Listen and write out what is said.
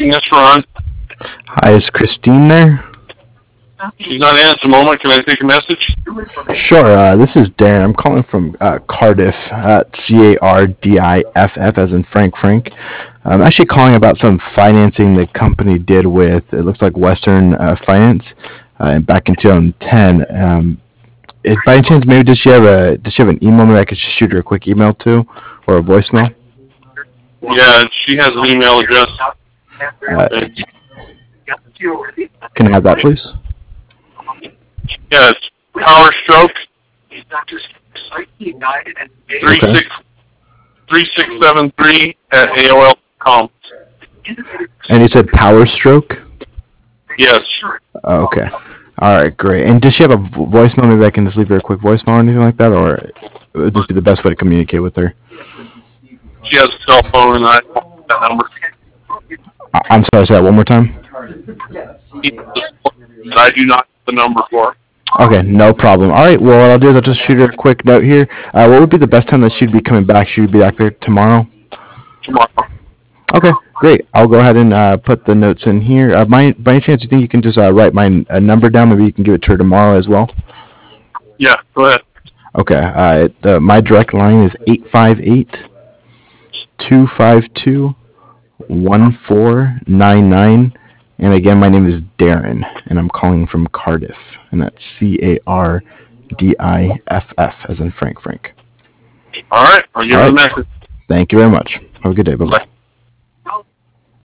speaking. That's Ron. Hi, is Christine there? She's not in at the moment. Can I take a message? Sure. This is Darren. I'm calling from Cardiff, Cardiff, as in Frank. I'm actually calling about some financing the company did with, it looks like Western Finance, back in 2010. By any chance, maybe does she have an email maybe I could just shoot her a quick email to, or a voicemail? Yeah, she has an email address. Uh, can I have that, please? Yeah, it's Power Stroke Okay. 3673 at AOL.com. And you said Power Stroke? Yes. Okay. All right, great. And does she have a voicemail? Maybe I can just leave her a quick voicemail or anything like that, or would this be the best way to communicate with her? She has a cell phone, and I don't that number. I'm sorry, say that one more time. I do not have the number for her. Okay, no problem. All right, well, what I'll do is I'll just shoot her a quick note here. What would be the best time that she'd be coming back? She'd be back there tomorrow? Tomorrow. Okay, great. I'll go ahead and put the notes in here. By any chance, you think you can just write my number down? Maybe you can give it to her tomorrow as well? Yeah, go ahead. Okay, my direct line is 858-252-1499. And again, my name is Darren, and I'm calling from Cardiff, and that's Cardiff, as in Frank. All right, I'll give her the message. Thank you very much. Have a good day. Bye-bye. Bye.